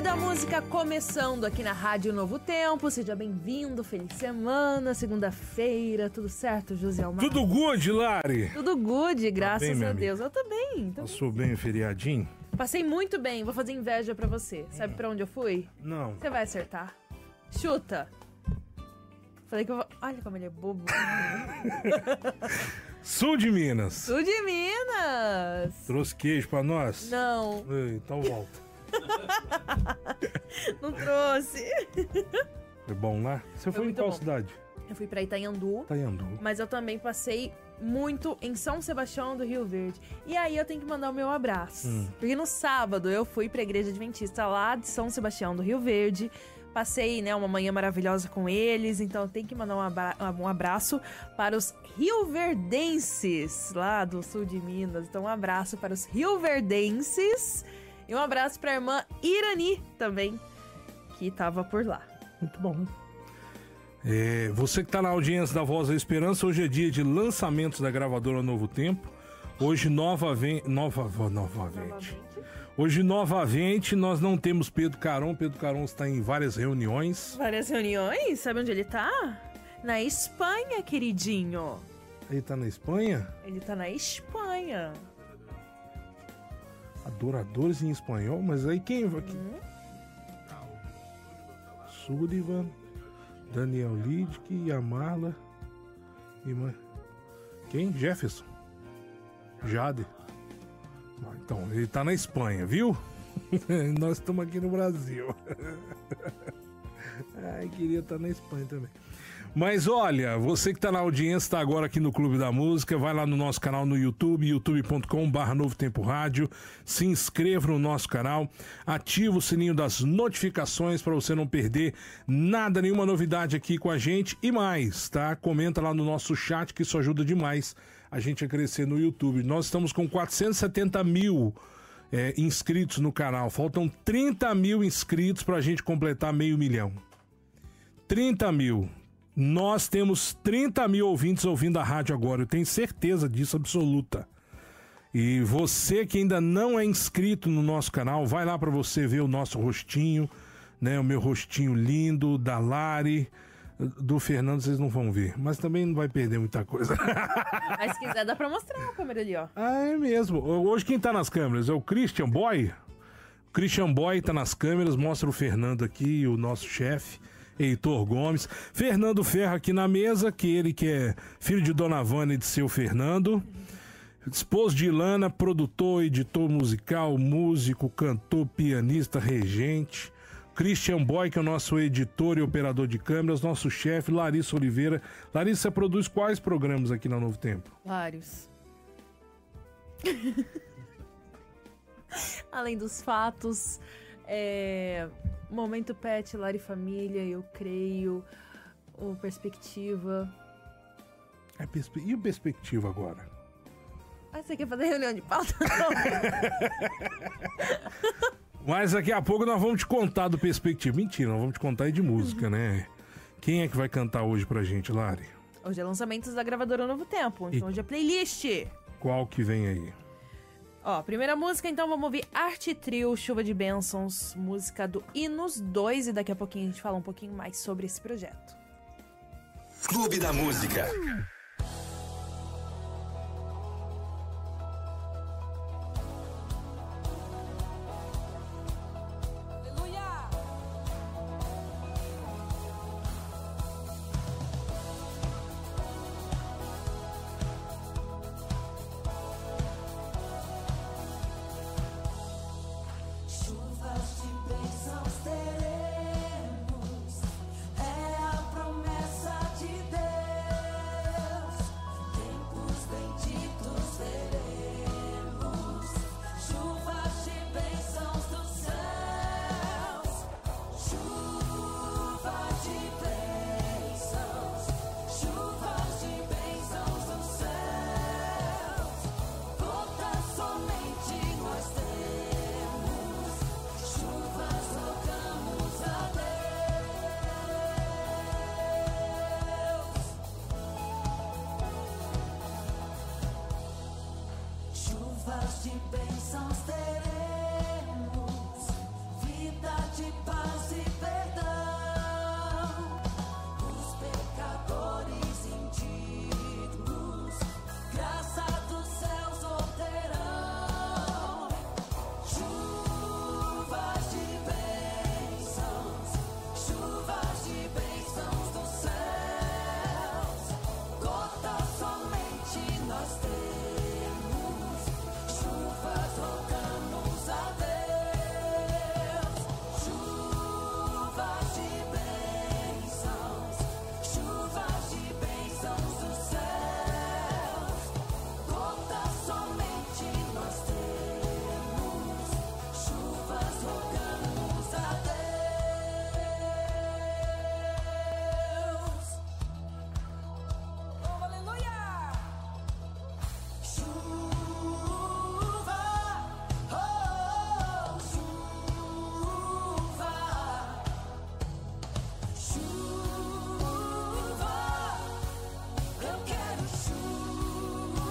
da Música começando aqui na Rádio Novo Tempo. Seja bem-vindo, feliz semana, segunda-feira, tudo certo, José Almar? Tudo good, Lari? Tudo good, graças bem, a Deus. Eu tô bem. Passou bem o feriadinho? Passei muito bem, vou fazer inveja pra você. Sabe pra onde eu fui? Não. Você vai acertar. Chuta. Falei que eu vou... Olha como ele é bobo. Sul de Minas. Sul de Minas. Trouxe queijo pra nós? Não. Então volta. Não trouxe. Foi bom lá? Você foi em qual cidade? Eu fui pra Itanhandu. Itanhandu. Mas eu também passei muito em São Sebastião do Rio Verde. E aí eu tenho que mandar o meu abraço. Porque no sábado eu fui pra Igreja Adventista lá de São Sebastião do Rio Verde. Passei, né, uma manhã maravilhosa com eles. Então eu tenho que mandar um abraço para os rioverdenses lá do sul de Minas. Então um abraço para os rioverdenses. E um abraço para a irmã Irani também, que tava por lá. Muito bom. Você que está na audiência da Voz da Esperança, hoje é dia de lançamentos da gravadora Novo Tempo. Hoje novamente. Hoje novamente nós não temos Pedro Caron. Pedro Caron está em várias reuniões. Várias reuniões? Sabe onde ele tá? Na Espanha, queridinho. Ele tá na Espanha? Ele tá na Espanha. Adoradores em espanhol? Mas aí quem vai aqui? Sullivan, Daniel Lidke, Yamarla e quem? Jefferson? Jade. Então, ele tá na Espanha, viu? Nós estamos aqui no Brasil. Ai, queria estar na Espanha também. Mas olha, você que tá na audiência, tá agora aqui no Clube da Música, vai lá no nosso canal no YouTube, youtube.com/Novo Tempo Rádio, se inscreva no nosso canal, ativa o sininho das notificações para você não perder nada, nenhuma novidade aqui com a gente e mais, tá? Comenta lá no nosso chat que isso ajuda demais a gente a crescer no YouTube. Nós estamos com 470 mil inscritos no canal, faltam 30 mil inscritos pra gente completar 500 mil. 30 mil. Nós temos 30 mil ouvintes ouvindo a rádio agora, eu tenho certeza disso absoluta. E você que ainda não é inscrito no nosso canal, vai lá para você ver o nosso rostinho, né? O meu rostinho lindo, da Lari, do Fernando vocês não vão ver, mas também não vai perder muita coisa. Mas se quiser dá pra mostrar a câmera ali, ó. Ah, é mesmo. Hoje quem tá nas câmeras é o Christian Boy. O Christian Boy tá nas câmeras, mostra o Fernando aqui, o nosso chefe. Heitor Gomes, Fernando Ferro aqui na mesa, que é filho de Dona Vânia e de seu Fernando, esposo de Ilana, produtor, editor musical, músico, cantor, pianista, regente, Christian Boy, que é o nosso editor e operador de câmeras, nosso chefe, Larissa Oliveira. Larissa, produz quais programas aqui na Novo Tempo? Vários. Além dos fatos, Momento Pet, Lar e Família, Eu Creio, o Perspectiva. E o Perspectiva agora? Ah, você quer fazer reunião de pauta? Mas daqui a pouco nós vamos te contar do Perspectiva. Mentira, nós vamos te contar aí de música, né? Quem é que vai cantar hoje pra gente, Lari? Hoje é lançamentos da gravadora Novo Tempo, então hoje é playlist. Qual que vem aí? Ó, primeira música, então vamos ouvir Arte Trio, Chuva de Bênçãos, música do Hinos 2, e daqui a pouquinho a gente fala um pouquinho mais sobre esse projeto. Clube da Música. de bênçãos teremos, felicidade, paz e perdão. Os pecadores indignos, graça dos céus obterão. Chuvas de bênçãos, chuvas de bênçãos dos céus. Gotas somente nós temos, chuvas rogamos a Deus. Chuvas de bênçãos, chuvas de bênçãos dos céus. Gotas somente nós temos, chuvas rogamos a Deus. Oh, aleluia! Chuva, oh, chuva, chuva, eu quero chuva,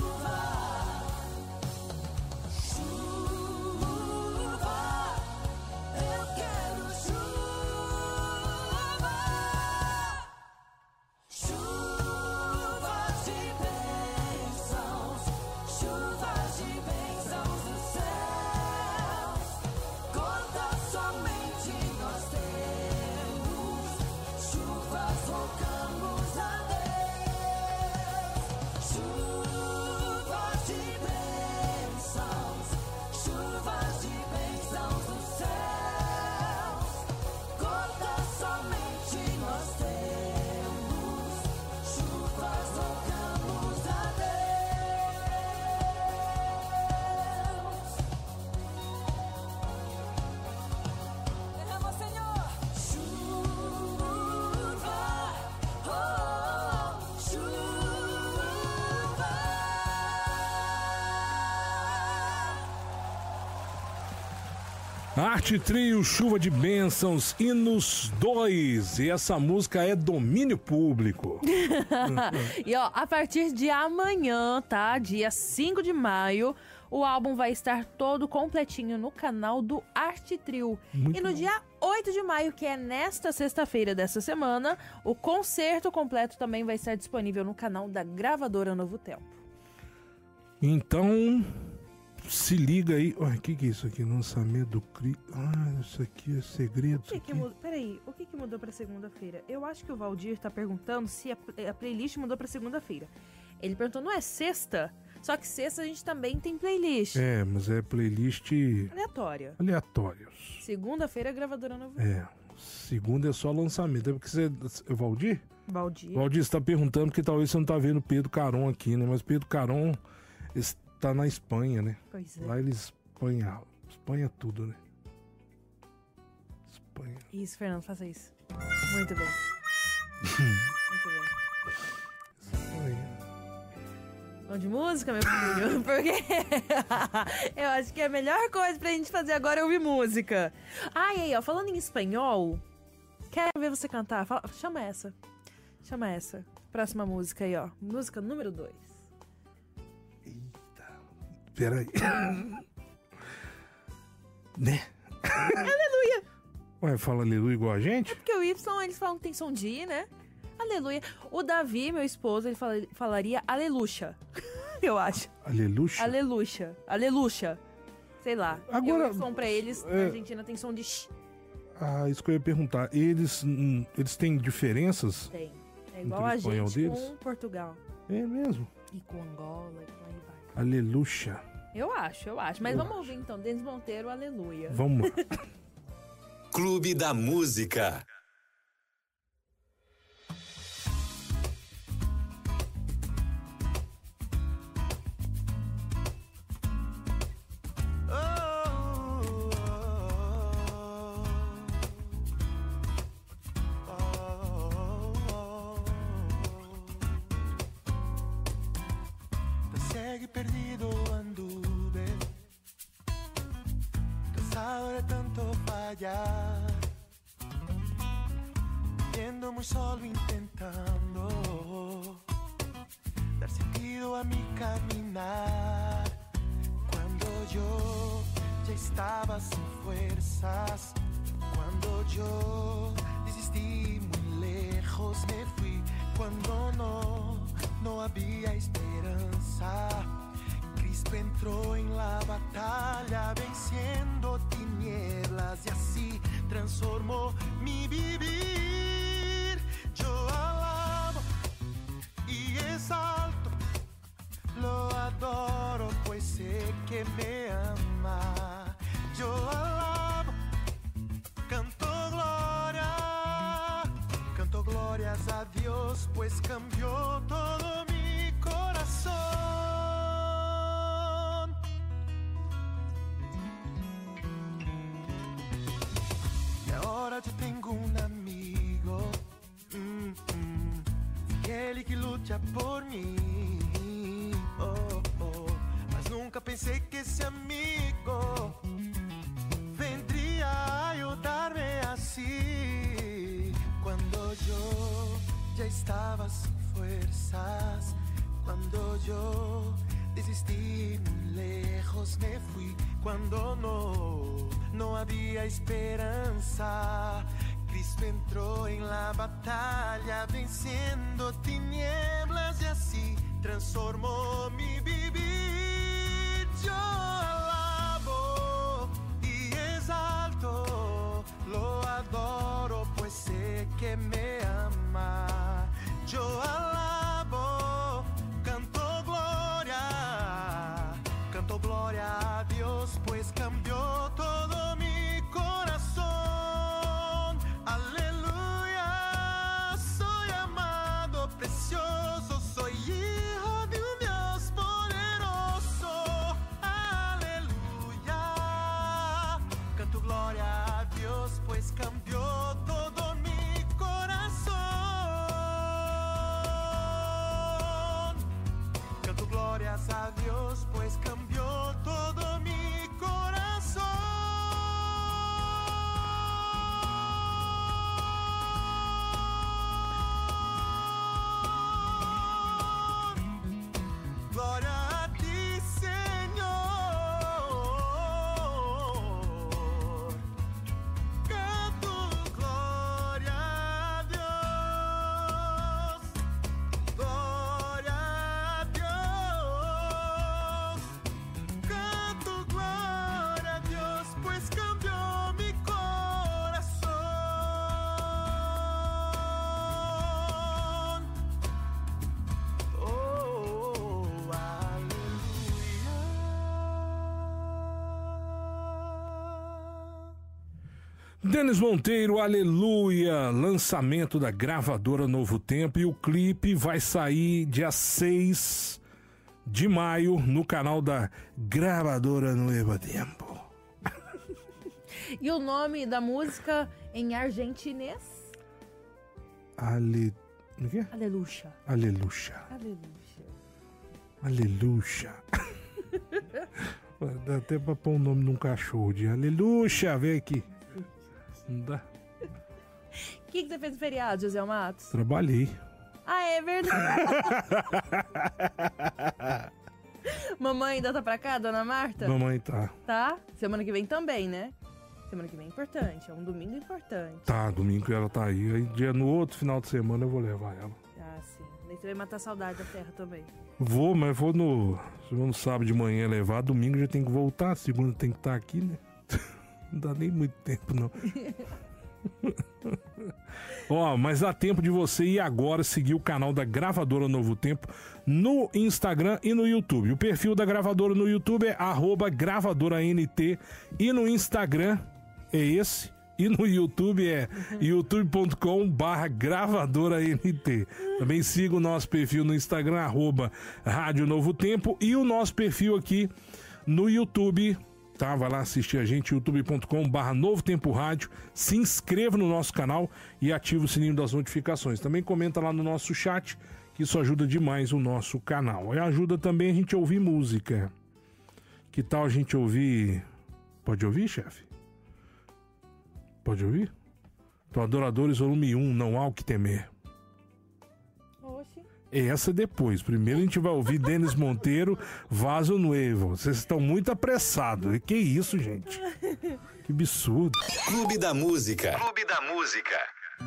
chuva, eu quero chuva. Chuvas de bênçãos, chuvas de bênçãos dos céus. Gotas somente nós temos, chuvas rogamos a Deus. Chuvas de bênçãos, chuvas de bênçãos dos céus. Gotas somente nós temos, chuvas rogamos a Deus. Derrama, Senhor. Chuva, oh, chuva. Arte Trio, Chuva de Bênçãos, Hinos 2. E essa música é domínio público. E ó, a partir de amanhã, tá? Dia 5 de maio, o álbum vai estar todo completinho no canal do Arte Trio. Muito E no bom. dia 8 de maio, que é nesta sexta-feira dessa semana, o concerto completo também vai estar disponível no canal da gravadora Novo Tempo. Então, se liga aí. Olha, o que é isso aqui? Lançamento do CRI. Ah, isso aqui é segredo. Isso aqui. Peraí, o que mudou pra segunda-feira? Eu acho que o Valdir tá perguntando se a playlist mudou pra segunda-feira. Ele perguntou, não é sexta? Só que sexta a gente também tem playlist É, mas é playlist aleatória. aleatórios. Segunda-feira, a gravadora Novo É. Segunda é só lançamento. É porque você. Valdir? Valdir. Valdir, você tá perguntando porque talvez você não tá vendo Pedro Caron aqui, né? Mas Pedro Caron está na Espanha, né? Pois é. Lá eles Espanha tudo, né? Espanha. Isso, Fernando, faça isso. Muito bem. Muito bem. Espanha. Vamos de música, meu filho? Porque eu acho que a melhor coisa pra gente fazer agora é ouvir música. Ah, e aí, ó, falando em espanhol, quero ver você cantar. Chama essa. Chama essa. Próxima música aí, ó. Música número 2. Eita. Peraí. Né? Aleluia! Ué, fala aleluia igual a gente? Porque o Y, eles falam que tem som de I, né? Aleluia. O Davi, meu esposo, ele falaria aleluxa. Eu acho. Aleluia? Aleluxa. Aleluxa. Sei lá. Agora, O som pra eles, na Argentina, tem som de sh. Ah, isso que eu ia perguntar. Eles têm diferenças? Tem. É igual Entre o a espanhol gente deles? com Portugal. É mesmo. E com Angola e por aí vai. Aleluia. Eu acho. Mas vamos ouvir então, Denis Monteiro, aleluia. Vamos lá. Clube da Música. Seguí perdido anduve, cansado de tanto fallar, viendo muy solo intentando dar sentido a mi caminar. Cuando yo estaba sin fuerzas. Cuando yo desistí, muy lejos me fui. Cuando no había esperanza, Cristo entró en la batalla, venciendo tinieblas, y así transformó mi vivir. Yo alabo y exalto, lo adoro, pues sé que me ama. Yo alabo, canto glorias a Dios, pues cambió todo mi corazón. Y ahora yo tengo un amigo, fiel y que lucha por mí. Mas nunca pensé que ese amigo vendría a ayudarme así. Cuando yo ya estaba sin fuerzas, cuando yo desistí, muy lejos me fui. Cuando no había esperanza, Cristo entró en la batalla, venciendo tinieblas, y así transformó mi vivir. Yo alabo y exalto, lo adoro, pues sé que me ama. Yo alabo, canto gloria a Dios, pues cambió todo mi corazón. Aleluya, soy amado, precioso, soy hijo de un Dios poderoso. Aleluya, canto gloria a Dios, pues cambió todo mi corazón. Canto glorias a Dios, pues cambió todo mi corazón. Gloria a ti, Señor. Canto gloria a Dios. Gloria a Dios. Canto gloria a Dios, pues cambió mi corazón. Oh, aleluya. Denis Monteiro, Aleluia, lançamento da gravadora Novo Tempo, e o clipe vai sair dia 6 de maio no canal da gravadora Novo Tempo. E o nome da música em argentinês? O quê? Aleluia. Aleluia. Aleluia. Aleluia. Dá até pra pôr o nome de um cachorro de Aleluia, vem aqui. Não dá? O que você fez no feriado, José Matos? Trabalhei. Ah, é verdade. Mamãe ainda tá pra cá, dona Marta? Mamãe tá. Tá? Semana que vem também, né? Semana que vem é importante, é um domingo importante. Tá, domingo ela tá aí. Aí no outro final de semana eu vou levar ela. Ah, sim. Daí você vai matar a saudade da terra também. Vou, mas vou no sábado de manhã levar. Domingo já tem que voltar. Segunda tem que estar aqui, né? Não dá nem muito tempo, não. Ó, mas dá tempo de você ir agora seguir o canal da Gravadora Novo Tempo no Instagram e no YouTube. O perfil da gravadora no YouTube é @gravadoraNT e no Instagram é esse. E no YouTube é youtube.com/gravadoraNT. Também siga o nosso perfil no Instagram, @Rádio Novo Tempo, e o nosso perfil aqui no YouTube, tá? Vai lá assistir a gente, youtube.com/Novo Tempo Rádio. Se inscreva no nosso canal e ative o sininho das notificações. Também comenta lá no nosso chat, que isso ajuda demais o nosso canal. E ajuda também a gente a ouvir música. Que tal a gente ouvir... Pode ouvir, chefe? Pode ouvir? Então, Adoradores, volume 1, Não Há O Que Temer. Oxi. Essa depois. Primeiro a gente vai ouvir Denis Monteiro, Vaso Nuevo. Vocês estão muito apressados. Que isso, gente? Que absurdo. Clube da Música. Clube da Música.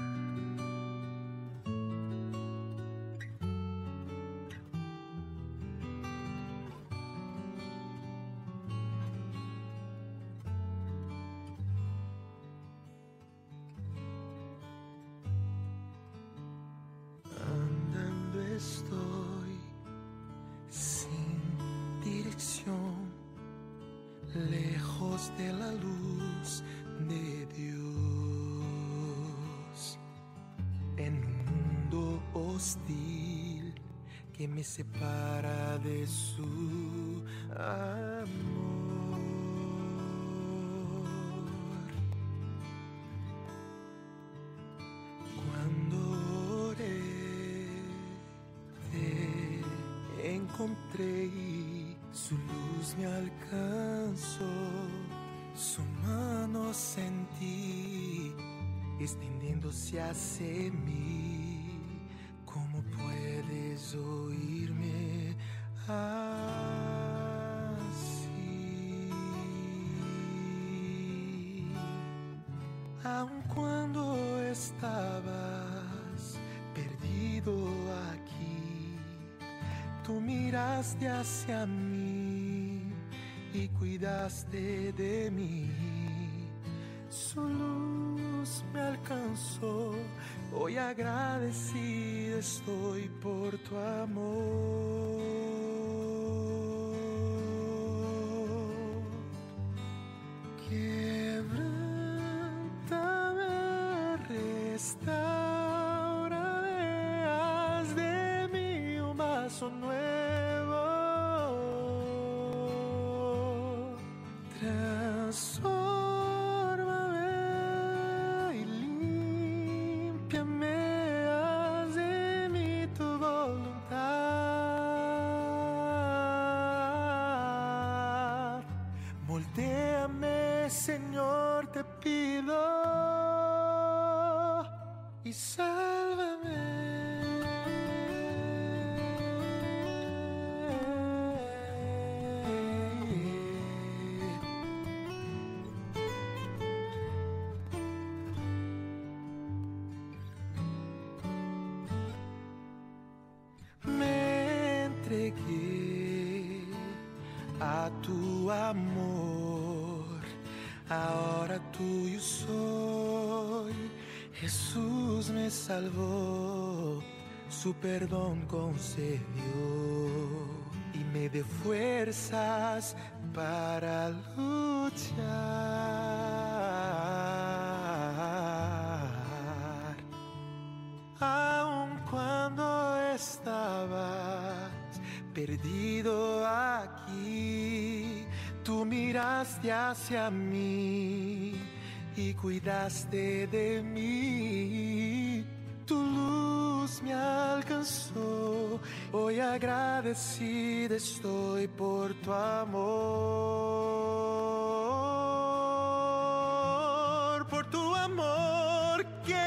Andando estoy sin dirección, lejos de la luz de Dios, en un mundo hostil que me separa de su amor. Cuando oré, te encontré y su luz me alcanzó, su mano sentí extendiéndose hacia mí. ¿Cómo puedes oírme así? Aun cuando estabas perdido aquí, tú miraste hacia mí y cuidaste de mí. Su luz me alcanzó, hoy agradecido estoy por tu amor. Quebrántame, restáurame, haz de mí un vaso nuevo. Transfórmame y límpiame, haz de mí tu voluntad. Moldéame, Señor, te pido, y me entregué a tu amor, ahora tuyo soy. Jesús me salvó, su perdón concedió y me dio fuerzas para luchar. Aun cuando estabas perdido aquí, tú miraste hacia mí y cuidaste de mí. Tu luz me alcanzó, hoy agradecido estoy por tu amor, por tu amor.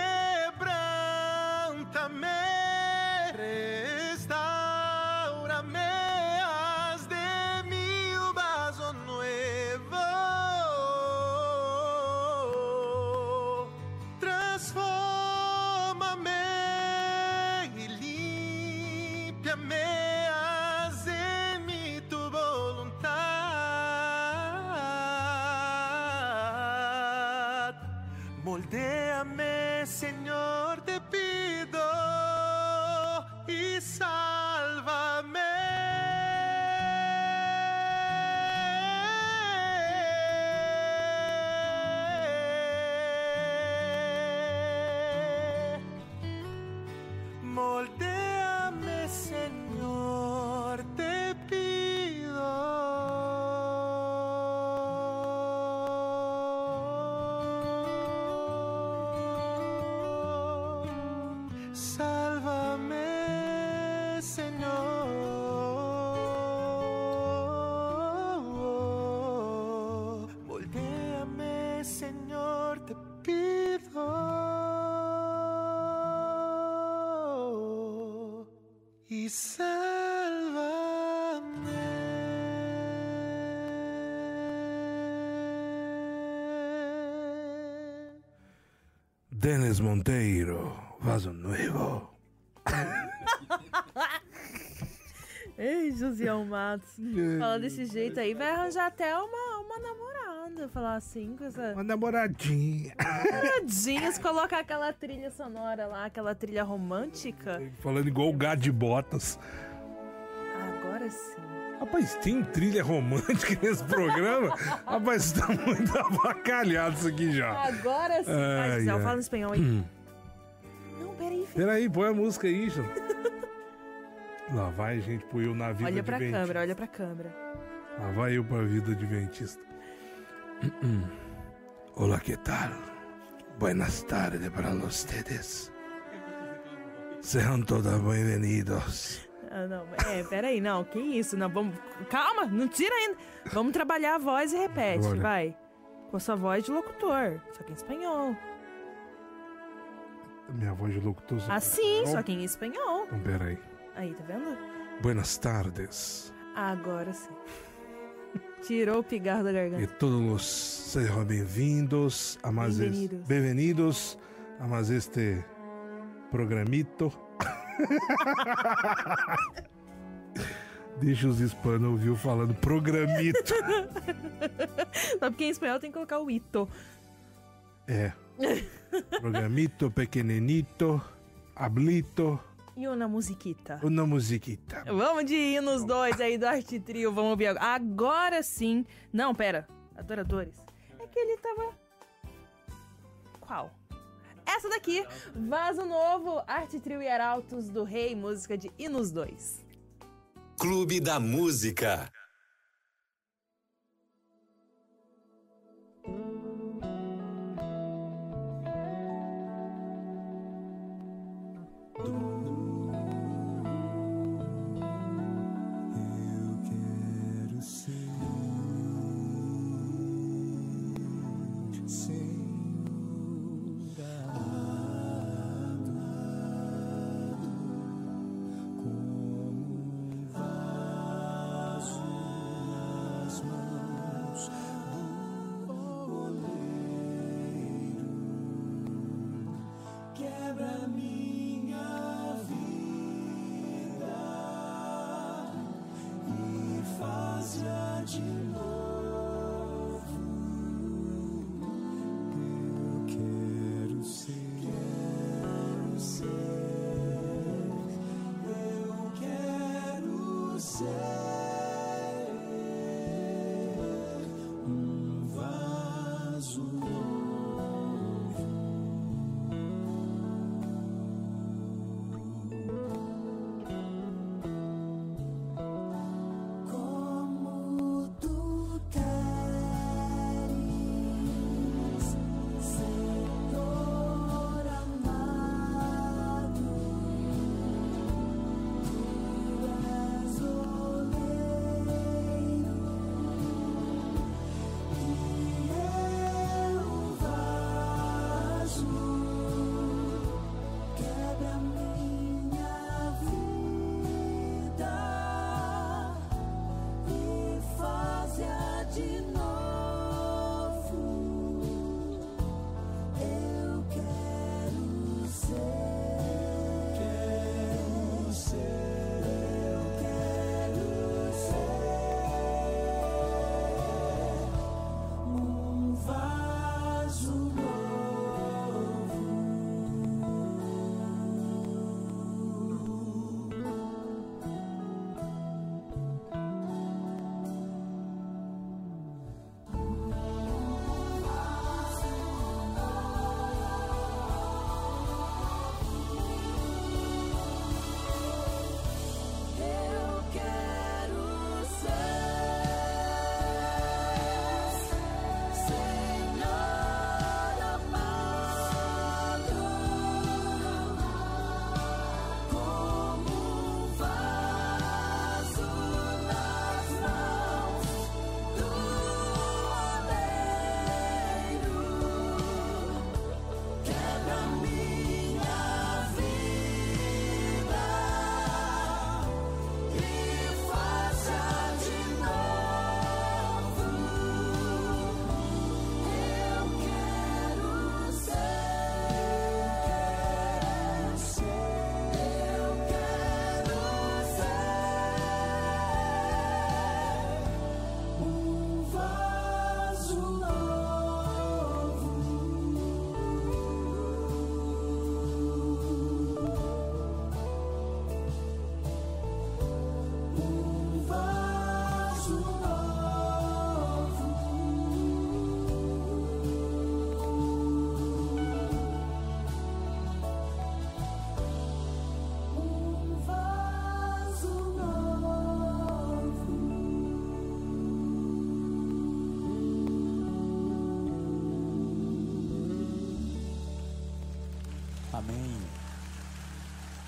Quebrántame, restáurame, haz de mí un vaso nuevo. Transfórmame y límpiame, haz de mí tu voluntad. Moldéame, Señor, te pido, y sálvame. Moldéame, Señor, te pido. Sálvame, Señor. Moldéame, Señor, te pido. Y sálvame. Denis Monteiro, Vaso Nuevo. Ei, Josiel Matos. Fala desse jeito aí, vai arranjar até uma namorada. Falar assim, com essa. Uma namoradinha. Namoradinhas, colocar aquela trilha sonora lá, aquela trilha romântica. Falando igual o gato de botas. Agora sim. Rapaz, tem trilha romântica nesse programa? Rapaz, tá muito abacalhado isso aqui já. Agora sim. Ai, Vai, Gisele, ai. fala em espanhol aí. Não, peraí, filho. Peraí, põe a música aí, gente. Lá vai, gente, põe eu na vida Olha pra adventista. câmera, olha pra câmera. Lá vai eu pra vida adventista. Olá, que tal? Buenas tardes para ustedes. Sejam todos bem-vindos. Ah, não, peraí, não, que isso, não, vamos, calma, não tira ainda. Vamos trabalhar a voz e repete, Olha. vai. Com a sua voz de locutor, só que em espanhol. Minha voz de locutor. Assim, só que em espanhol. Então, peraí. Aí, tá vendo? Buenas tardes. Agora sim. Tirou o pigarro da E garganta. todos sejam bem-vindos a mais Bem-vindos. bem-vindos a mais este programito. Deixa os hispanos ouvir eu falando programito. Só porque em espanhol tem que colocar o ito. É. Programito, pequenenito, hablito, E uma musiquita. uma musiquita. Vamos de hinos dois aí do Arte Trio, vamos ouvir agora. Agora sim. Não, pera. Adoradores. É que ele tava... Qual? Essa daqui, Vaso Novo, Arte Trio e Arautos do Rei, música de Hinos 2. Clube da Música. Eu quero ser como um vaso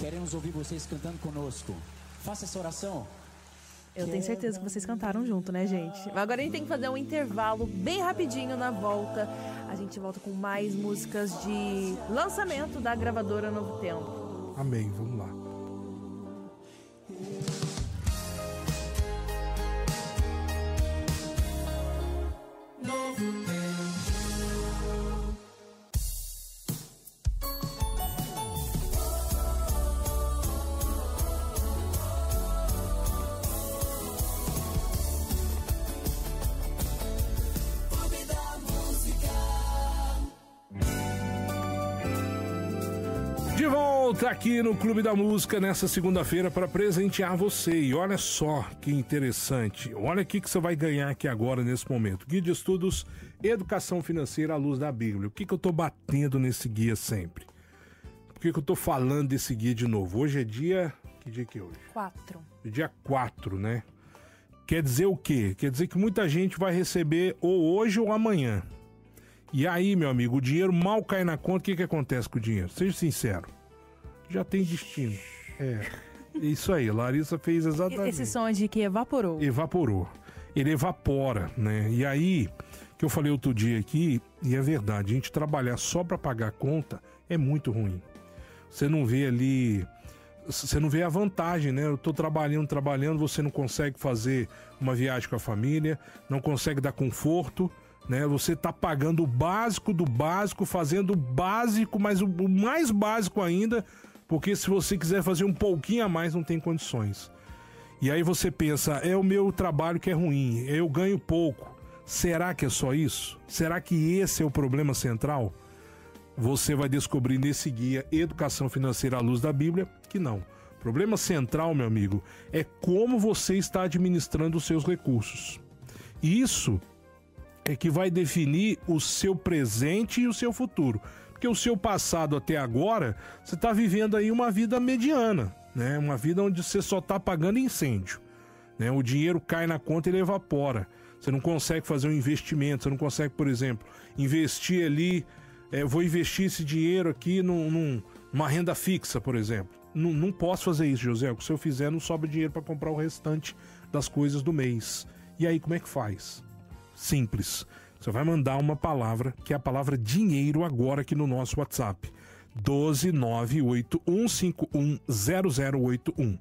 Queremos ouvir vocês cantando conosco. Faça essa oração. Eu tenho certeza que vocês cantaram junto, né, gente? Mas agora a gente tem que fazer um intervalo bem rapidinho na volta. A gente volta com mais músicas de lançamento da gravadora Novo Tempo. Amém, vamos lá. De volta aqui no Clube da Música nessa segunda-feira para presentear você. E olha só que interessante. Olha o que você vai ganhar aqui agora nesse momento. Guia de Estudos Educação Financeira à Luz da Bíblia. O que eu tô batendo nesse guia sempre? Por que eu tô falando desse guia de novo? Hoje é dia... Que dia que é hoje? 4. Dia 4, né? Quer dizer o quê? Quer dizer que muita gente vai receber ou hoje ou amanhã. E aí, meu amigo, o dinheiro mal cai na conta, o que acontece com o dinheiro? Seja sincero. Já tem destino. É. Isso aí, Larissa fez exatamente. Esse som é de que evaporou. Evaporou. Ele evapora, né? E aí, que eu falei outro dia aqui, e é verdade, a gente trabalhar só para pagar a conta é muito ruim. Você não vê ali... Você não vê a vantagem, né? Eu tô trabalhando, você não consegue fazer uma viagem com a família, não consegue dar conforto, né? Você tá pagando o básico do básico, fazendo o básico, mas o mais básico ainda, porque se você quiser fazer um pouquinho a mais, não tem condições. E aí você pensa, é o meu trabalho que é ruim, eu ganho pouco. Será que é só isso? Será que esse é o problema central? Você vai descobrir nesse guia Educação Financeira à Luz da Bíblia que não. O problema central, meu amigo, é como você está administrando os seus recursos. Isso é que vai definir o seu presente e o seu futuro. Porque o seu passado até agora, você está vivendo aí uma vida mediana, né? Uma vida onde você só está pagando incêndio, né? O dinheiro cai na conta e ele evapora. Você não consegue fazer um investimento, você não consegue, por exemplo, investir ali... vou investir esse dinheiro aqui numa renda fixa, por exemplo. Não posso fazer isso, José. Se eu fizer, não sobra dinheiro para comprar o restante das coisas do mês. E aí, como é que faz? Simples. Você vai mandar uma palavra, que é a palavra dinheiro, agora aqui no nosso WhatsApp. 12981510081.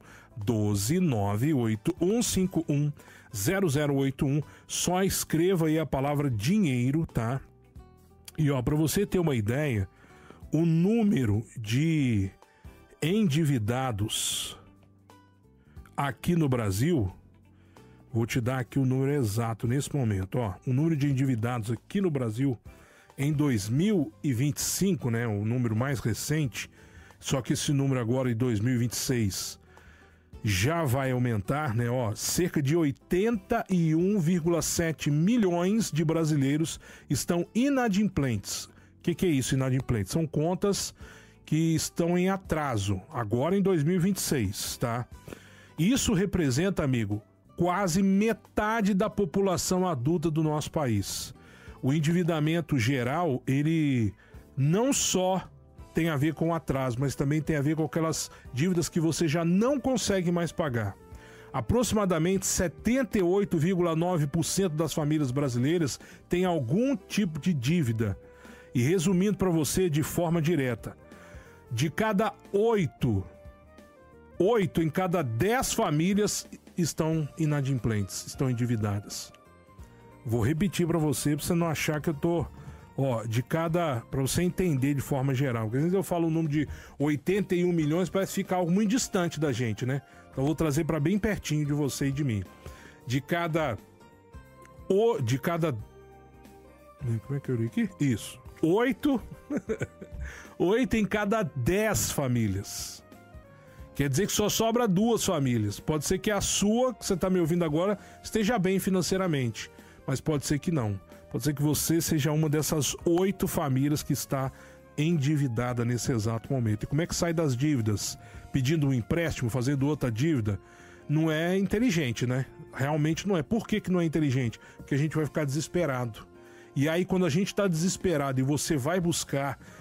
12981510081. Só escreva aí a palavra dinheiro, tá? E ó, para você ter uma ideia, o número de endividados aqui no Brasil, vou te dar aqui o número exato nesse momento, ó. O número de endividados aqui no Brasil em 2025, né, o número mais recente, só que esse número agora em 2026 já vai aumentar, né, ó, cerca de 81,7 milhões de brasileiros estão inadimplentes. O que é isso, inadimplentes? São contas que estão em atraso, agora em 2026, tá? Isso representa, amigo, quase metade da população adulta do nosso país. O endividamento geral, ele não só tem a ver com atraso, mas também tem a ver com aquelas dívidas que você já não consegue mais pagar. Aproximadamente 78,9% das famílias brasileiras têm algum tipo de dívida. E resumindo para você de forma direta, de cada 8 em cada 10 famílias estão inadimplentes, estão endividadas. Vou repetir para você não achar que eu tô... Ó, para você entender de forma geral. Porque às vezes eu falo o número de 81 milhões, parece ficar algo muito distante da gente, né? Então eu vou trazer para bem pertinho de você e de mim. De cada... Como é que eu li aqui? Isso. 8 em cada 10 famílias. Quer dizer que só sobra 2 famílias. Pode ser que a sua, que você está me ouvindo agora, esteja bem financeiramente. Mas pode ser que não. Pode ser que você seja uma dessas 8 famílias que está endividada nesse exato momento. E como é que sai das dívidas? Pedindo um empréstimo, fazendo outra dívida? Não é inteligente, né? Realmente não é. Por que não é inteligente? Porque a gente vai ficar desesperado. E aí, quando a gente está desesperado e você vai buscar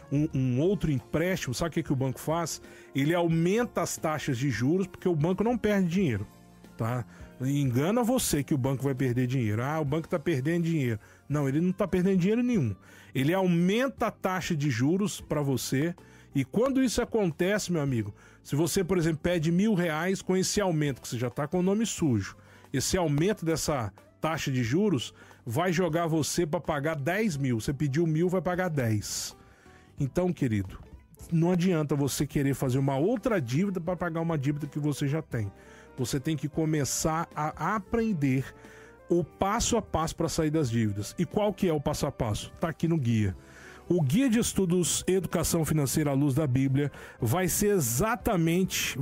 um outro empréstimo, sabe o que o banco faz? Ele aumenta as taxas de juros, porque o banco não perde dinheiro, tá? Engana você que o banco vai perder dinheiro. Ah, o banco está perdendo dinheiro. Não, ele não está perdendo dinheiro nenhum. Ele aumenta a taxa de juros para você. E quando isso acontece, meu amigo, se você, por exemplo, pede R$1.000 com esse aumento, que você já está com o nome sujo, esse aumento dessa taxa de juros vai jogar você para pagar 10 mil. Você pediu 1.000, vai pagar 10. Então, querido, não adianta você querer fazer uma outra dívida para pagar uma dívida que você já tem. Você tem que começar a aprender o passo a passo para sair das dívidas. E qual que é o passo a passo? Está aqui no guia. O Guia de Estudos Educação Financeira à Luz da Bíblia vai fazer exatamente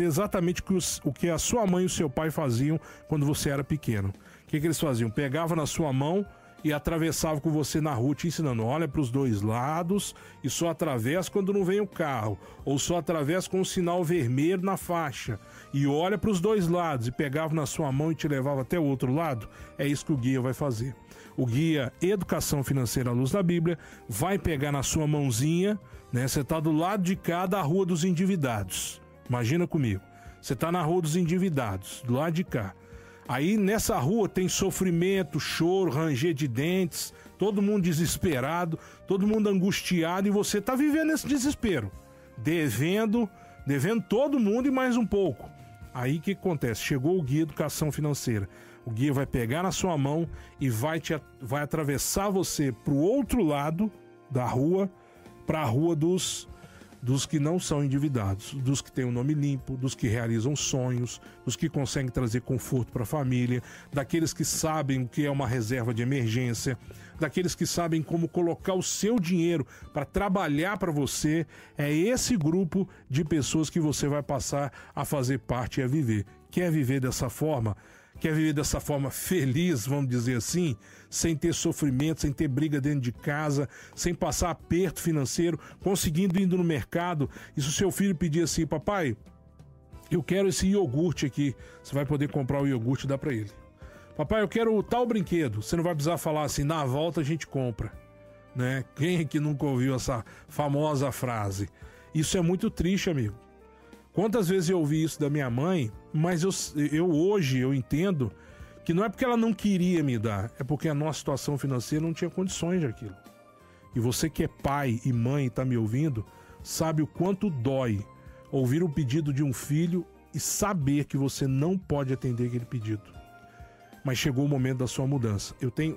o que a sua mãe e o seu pai faziam quando você era pequeno. O que eles faziam? Pegavam na sua mão e atravessavam com você na rua te ensinando, olha para os dois lados e só atravessa quando não vem o carro, ou só atravessa com o sinal vermelho na faixa, e olha para os dois lados, e pegava na sua mão e te levava até o outro lado. É isso que o guia vai fazer. O guia Educação Financeira à Luz da Bíblia vai pegar na sua mãozinha, né? Você está do lado de cá da Rua dos Endividados. Imagina comigo. Você está na Rua dos Endividados, do lado de cá. Aí nessa rua tem sofrimento, choro, ranger de dentes, todo mundo desesperado, todo mundo angustiado, e você está vivendo esse desespero, devendo todo mundo e mais um pouco. Aí o que acontece? Chegou o Guia Educação Financeira. O guia vai pegar na sua mão e vai atravessar você para o outro lado da rua, para a rua dos que não são endividados, dos que têm o nome limpo, dos que realizam sonhos, dos que conseguem trazer conforto para a família, daqueles que sabem o que é uma reserva de emergência, daqueles que sabem como colocar o seu dinheiro para trabalhar para você. É esse grupo de pessoas que você vai passar a fazer parte e a viver. Quer viver dessa forma? Quer viver dessa forma feliz, vamos dizer assim, sem ter sofrimento, sem ter briga dentro de casa, sem passar aperto financeiro, conseguindo ir no mercado, e se o seu filho pedir assim, papai, eu quero esse iogurte aqui, você vai poder comprar o iogurte e dar para ele. Papai, eu quero tal brinquedo, você não vai precisar falar assim, na volta a gente compra, né? Quem é que nunca ouviu essa famosa frase? Isso é muito triste, amigo. Quantas vezes eu ouvi isso da minha mãe, mas hoje eu entendo que não é porque ela não queria me dar, é porque a nossa situação financeira não tinha condições daquilo. E você que é pai e mãe e está me ouvindo, sabe o quanto dói ouvir o pedido de um filho e saber que você não pode atender aquele pedido. Mas chegou o momento da sua mudança. Eu tenho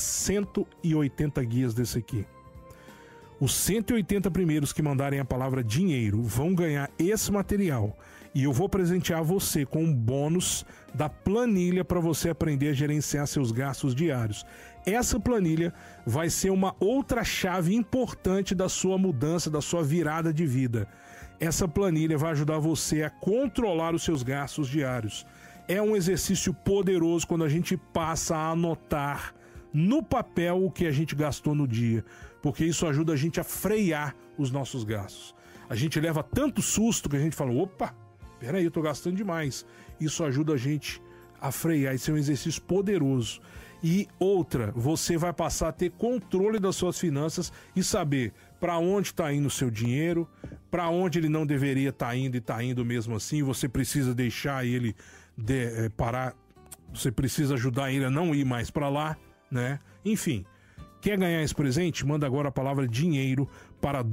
180 guias desse aqui. Os 180 primeiros que mandarem a palavra dinheiro vão ganhar esse material. E eu vou presentear você com um bônus da planilha para você aprender a gerenciar seus gastos diários. Essa planilha vai ser uma outra chave importante da sua mudança, da sua virada de vida. Essa planilha vai ajudar você a controlar os seus gastos diários. É um exercício poderoso quando a gente passa a anotar no papel o que a gente gastou no dia, porque isso ajuda a gente a frear os nossos gastos. A gente leva tanto susto que a gente fala, opa, peraí, eu tô gastando demais. Isso ajuda a gente a frear, isso é um exercício poderoso. E outra, você vai passar a ter controle das suas finanças e saber para onde está indo o seu dinheiro, para onde ele não deveria estar indo e está indo mesmo assim, você precisa deixar ele parar, você precisa ajudar ele a não ir mais para lá, né? Enfim, quer ganhar esse presente? Manda agora a palavra dinheiro para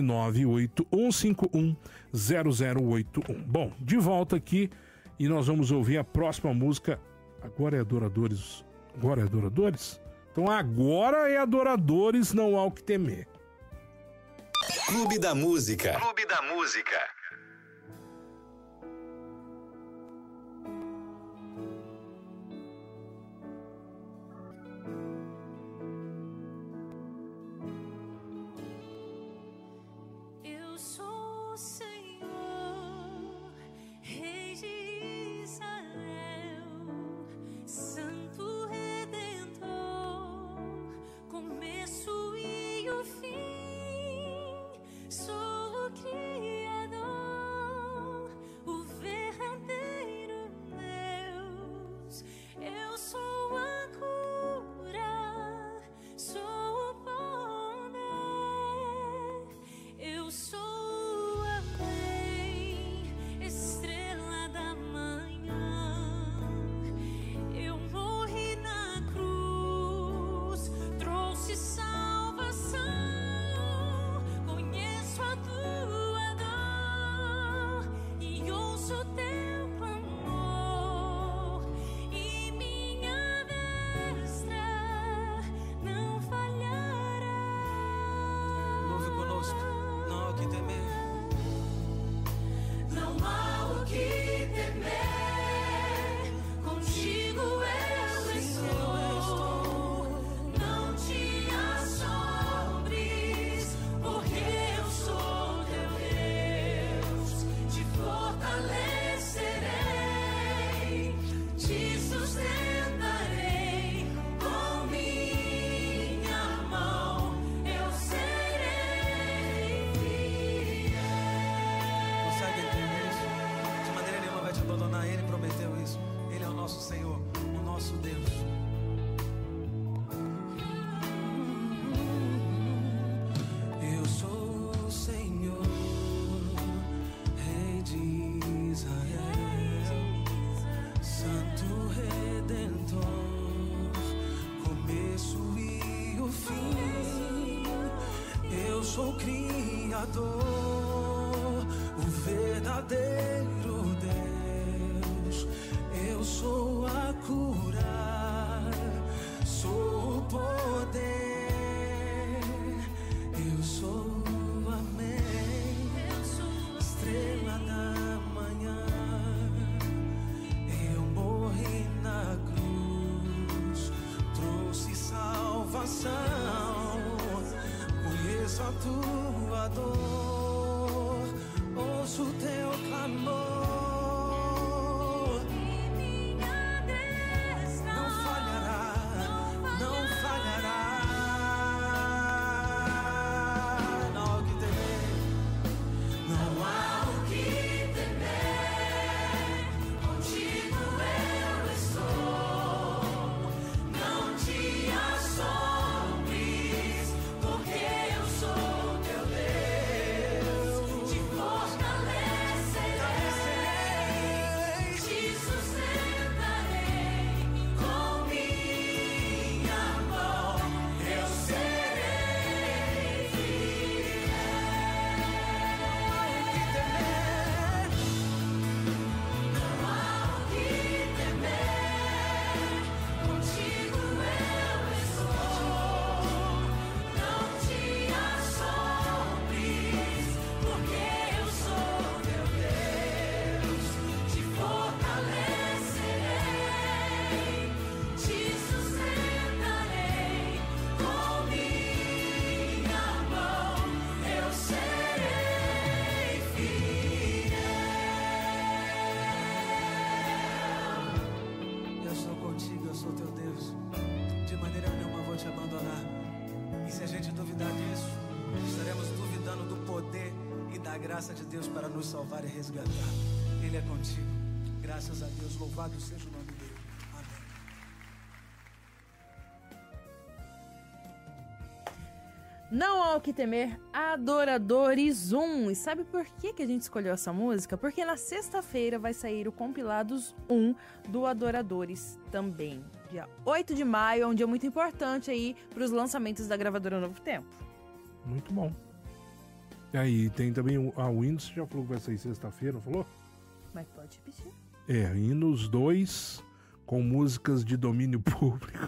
12981510081. Bom, de volta aqui e nós vamos ouvir a próxima música. Agora é Adoradores. Agora é Adoradores? Então agora é Adoradores, não há o que temer. Clube da Música. Clube da Música. Eu sou o Senhor, Rei de Israel, Santo Redentor, começo e o fim. Sou o Criador, o verdadeiro Deus. Eu sou a cura, sou o poder. sou o Criador, o verdadeiro Deus. Eu sou a cura, sou o poder. Eu sou, amém. Estrela da manhã. Eu morri na cruz, trouxe salvação. Conheço a tua dor, ouço o teu clamor. E minha destra Não falhará, não falhará. Não há o que temer, não há o que temer. Contigo eu estou. Não te assombres, porque eu sou teu Deus. Te fortalecerei, te sustentarei com minha mão. Eu serei fiel. Não há o que temer, contigo eu estou. Não te assombres, porque eu sou teu Deus. Te fortalecerei, te sustentarei com minha mão. Eu serei fiel. Eu sou contigo, eu sou teu Deus. De maneira nenhuma vou te abandonar. E se a gente duvidar disso, estaremos duvidando do poder e da graça de Deus para nos salvar e resgatar. Ele é contigo. Graças a Deus, louvado seja o nome dele. Amém. Não há o que temer, Adoradores 1. E sabe por que a gente escolheu essa música? Porque na sexta-feira vai sair o Compilados 1 do Adoradores também. Dia 8 de maio, é um dia muito importante aí para os lançamentos da gravadora Novo Tempo. Muito bom. E aí, tem também a Windows, já falou que vai sair sexta-feira, não falou? Mas pode repetir. É, Hinos 2 com músicas de domínio público.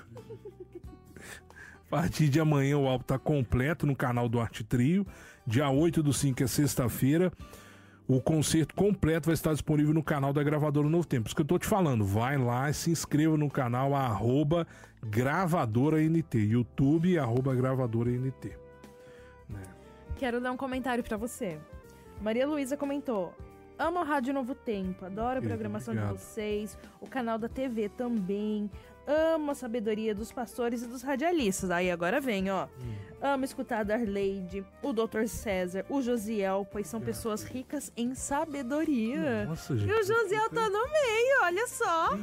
A partir de amanhã o álbum tá completo no canal do Arte Trio. Dia 8/5, que é sexta-feira, o concerto completo vai estar disponível no canal da gravadora Novo Tempo. Isso que eu tô te falando, vai lá e se inscreva no canal @gravadoraNT, YouTube @gravadoraNT. Quero dar um comentário pra você. Maria Luísa comentou: amo a Rádio Novo Tempo, adoro a programação de obrigado. vocês, o canal da TV também. Amo a sabedoria dos pastores e dos radialistas. Aí agora vem, ó. Amo escutar a Darleide, o Dr. César, o Josiel, pois são pessoas ricas em sabedoria. Nossa, gente. E o Josiel tá no meio, olha só.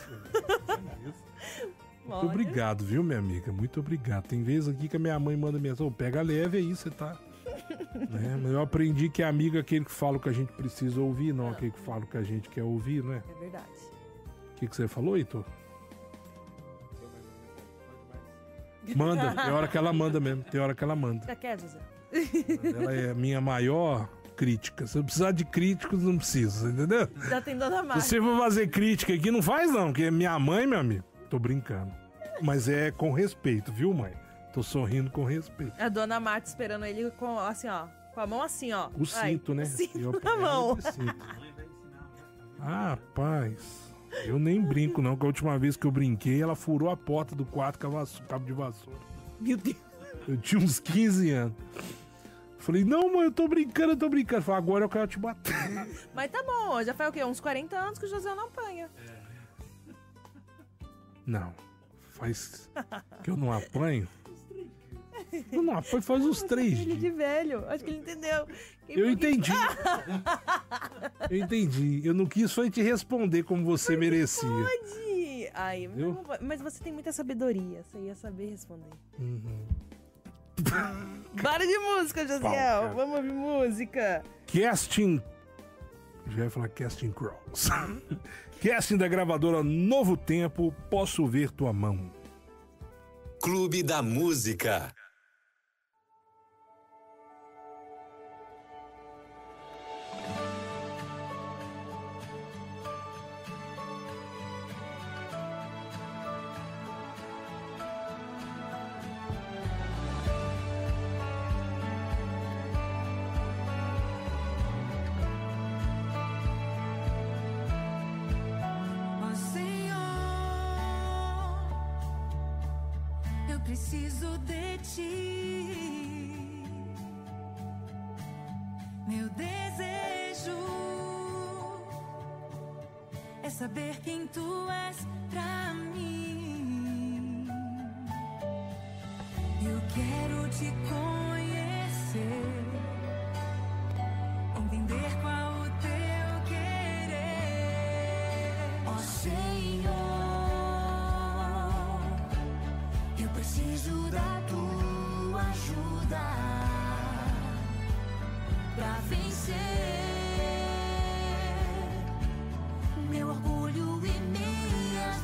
Muito obrigado, viu, minha amiga? Muito obrigado. Tem vezes aqui que a minha mãe manda mensagem: pega leve aí, você tá. Né? Mas eu aprendi que amigo é aquele que fala o que a gente precisa ouvir, não aquele que fala o que a gente quer ouvir, né? É verdade. O que você falou, Heitor? Manda, tem hora que ela manda mesmo, tem hora que ela manda. Já quer, José? Ela é a minha maior crítica. Se eu precisar de críticos, não precisa, entendeu? Já tem Dona Se Márcia. você for fazer crítica aqui, não faz não, porque é minha mãe, meu amigo. Tô brincando. Mas é com respeito, viu, mãe? Tô sorrindo com respeito. A Dona Marta esperando ele com, assim, ó. Com a mão assim, ó. O cinto, né? O cinto Eu na apanhei mão. de cinto. Ah, rapaz. Eu nem brinco, não, que a última vez que eu brinquei, ela furou a porta do quarto com a cabo de vassoura. Meu Deus. Eu tinha uns 15 anos. Falei, não, mãe, eu tô brincando, eu tô brincando. Falei, agora eu quero te bater. Mas tá bom, já faz o quê? Uns 40 anos que o José não apanha. Não, faz que eu não apanho. Eu não apanho faz uns 3 Filho de dias. velho. Acho que ele entendeu. Eu entendi. Eu entendi. Eu não quis só te responder como você merecia. Pode. Ai, Viu? mas você tem muita sabedoria. Você ia saber responder. Uhum. Para de música, Pau, Josiel. cara. Vamos ouvir música. Casting. Já ia falar Casting Crows. Casting da gravadora Novo Tempo, Posso Ver Tua Mão. Clube da Música. Preciso de ti. Meu desejo é saber quem tu és pra mim. Eu quero te conhecer, entender qual o teu querer. Ó Senhor, eu preciso da tua ajuda pra vencer meu orgulho e minhas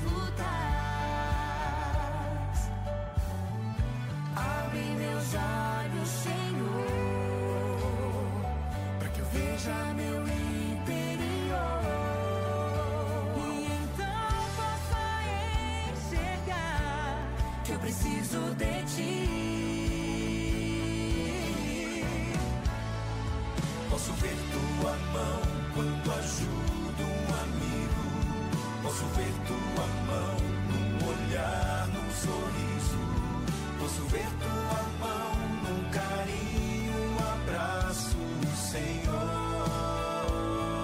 lutas. Abre meus olhos, Senhor, pra que eu veja meu interior e então possa enxergar que eu preciso de ti. Posso ver tua mão quando ajudo um amigo. Posso ver tua mão num olhar, num sorriso. Posso ver tua mão num carinho, um abraço, Senhor.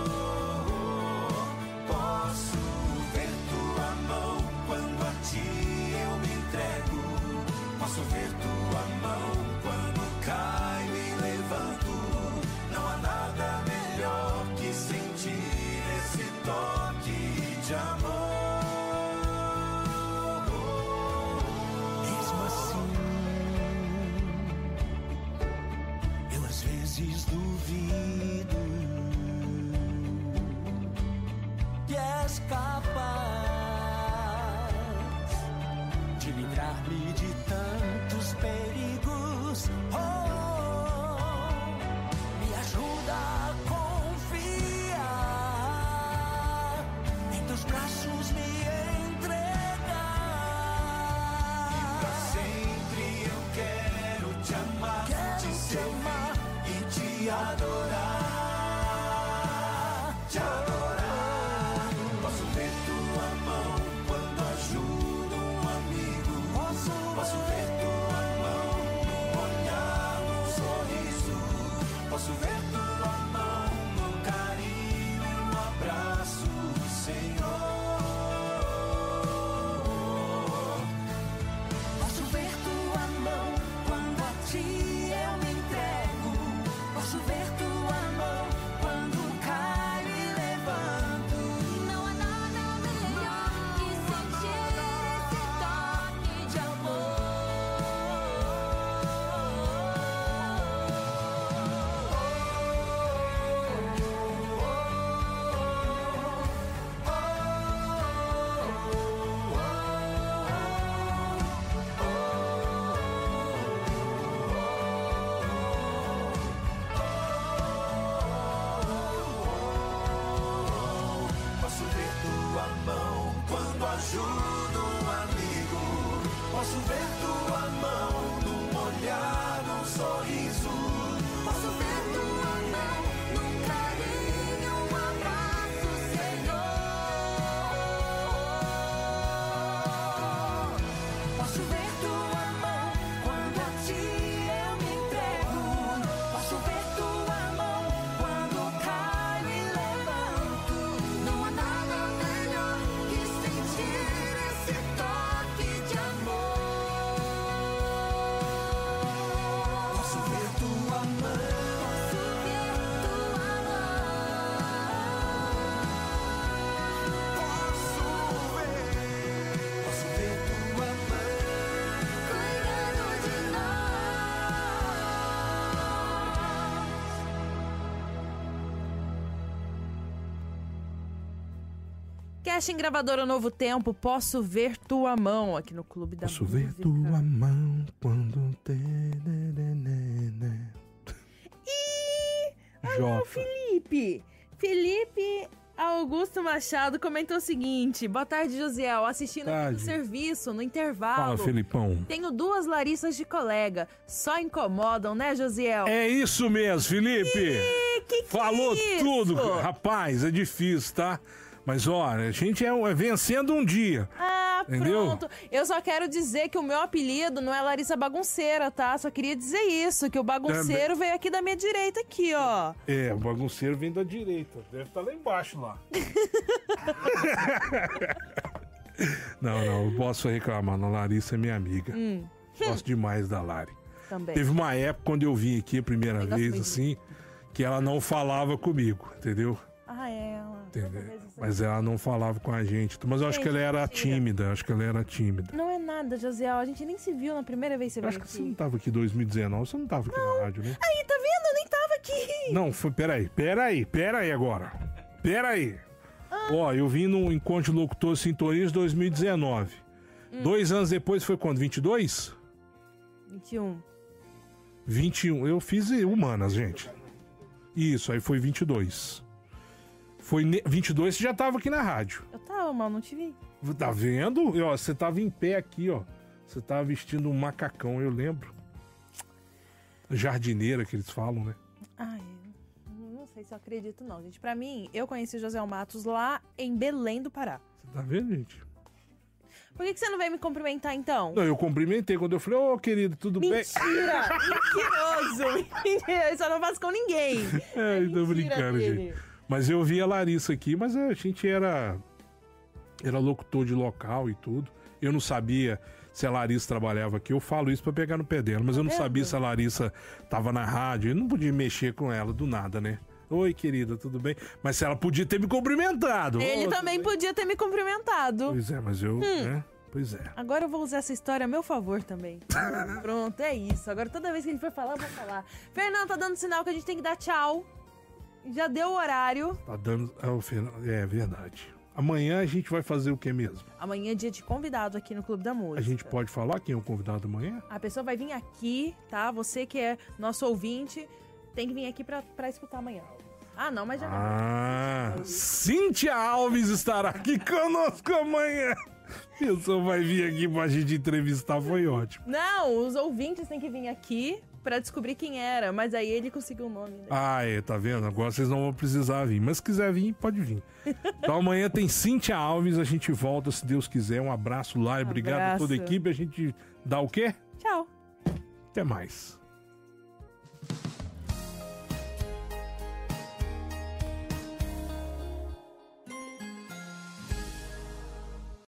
Posso ver tua mão quando a ti eu me entrego. Posso ver tua mão quando caio e levanto. Não há nada melhor que sentir esse toque de amor. Mesmo assim, eu às vezes duvido que és capaz de livrar-me de tantos perigos. Me ajuda a confiar, em teus braços me entregar. E pra sempre eu quero te amar, te servir e te adorar, te adorar. Posso ver tua mão quando ajudo um amigo. Posso ver tua mão num olhar, num sorriso. Posso ver tua mão num carinho, um abraço, Senhor. Posso ver tua mão quando a ti eu me entrego. Posso ver tua mão quando caio e levanto. Não há nada melhor que sentir esse toque de amor. Posso ver tua mão quando ajudo um amigo. Posso ver tua mão num olhar, num sorriso. Posso ver tua mão num carinho, um abraço, Senhor. Posso ver tua mão quando a ti eu me entrego. Posso ver tua mão quando caio e levanto. Não há nada melhor que sentir esse toque de amor. Posso ver tua mão. Posso ver tua Posso ver tua mão. cuidando de Cash em gravadora Novo Tempo, Posso Ver Tua Mão, aqui no Clube da Posso Música. ver tua mão quando Alô, Felipe! Felipe Augusto Machado comentou o seguinte: boa tarde, Josiel. Assistindo aqui no Tarde. serviço, no intervalo. Fala, Felipão. Tenho 2 Larissas de colega. Só incomodam, né, Josiel? É isso mesmo, Felipe. Que Falou é isso? tudo. Rapaz, é difícil, tá? Mas olha, a gente é vencendo um dia. Ah, Entendeu? Pronto. Eu só quero dizer que o meu apelido não é Larissa Bagunceira, tá? Só queria dizer isso, que o bagunceiro veio aqui da minha direita aqui, ó. É, o bagunceiro vem da direita. Deve estar lá embaixo, lá. Não, eu posso reclamar. A Larissa é minha amiga. Gosto demais da Lari. Também. Teve uma época, quando eu vim aqui a primeira gosto vez, muito. assim, que ela não falava comigo, entendeu? Ah, é. Ela... Entendeu? Mas ela não falava com a gente. Mas eu acho que ela era Mentira. tímida. Acho que ela era tímida. Não é nada, Josiel. A gente nem se viu na primeira vez que você Eu veio acho que você aqui. não tava aqui em 2019. Você não tava aqui na rádio, né? Aí, tá vendo? Eu nem tava aqui. Não, foi. Peraí agora. Peraí. Ó, eu vim no Encontro de Locutores Sintonias 2019. 2 anos depois foi quando? 22? 21. 21. Eu fiz humanas, gente. Isso, aí foi 22. Foi 22, você já tava aqui na rádio. Eu tava, mal, não te vi. Tá vendo? E, ó, você tava em pé aqui, ó. Você tava vestindo um macacão, eu lembro. Jardineira que eles falam, né? Ai, não sei se eu acredito não, gente. Pra mim, eu conheci o José Matos lá em Belém do Pará. Você tá vendo, gente? Por que você não veio me cumprimentar, então? Não, eu cumprimentei quando eu falei, ô, querido, tudo bem? Mentira! Mentiroso! Mentira, isso eu não faço com ninguém. É, tô mentira brincando, dele. gente. Mas eu vi a Larissa aqui, mas a gente era locutor de local e tudo. Eu não sabia se a Larissa trabalhava aqui. Eu falo isso pra pegar no pé dela, mas eu não vendo? sabia se a Larissa tava na rádio. Eu não podia mexer com ela do nada, né? Oi, querida, tudo bem? Mas se ela podia ter me cumprimentado. Ele Ô, também tudo bem? podia ter me cumprimentado. Pois é, mas eu, né? Pois é. Agora eu vou usar essa história a meu favor também. Pronto, é isso. Agora toda vez que ele for falar, eu vou falar. Fernando, tá dando sinal que a gente tem que dar tchau. Já deu o horário. Tá dando... É verdade. Amanhã a gente vai fazer o que mesmo? Amanhã é dia de convidado aqui no Clube da Música. A gente pode falar quem é o convidado amanhã? A pessoa vai vir aqui, tá? Você que é nosso ouvinte, tem que vir aqui pra escutar amanhã. Ah, não, mas já Cíntia Alves estará aqui conosco amanhã. A pessoa vai vir aqui pra gente entrevistar, foi ótimo. Não, os ouvintes têm que vir aqui pra descobrir quem era, mas aí ele conseguiu o nome. Né? Ah, é, tá vendo? Agora vocês não vão precisar vir, mas se quiser vir, pode vir. Então amanhã tem Cíntia Alves, a gente volta se Deus quiser. Um abraço lá, obrigado a toda a equipe. A gente dá o quê? Tchau. Até mais.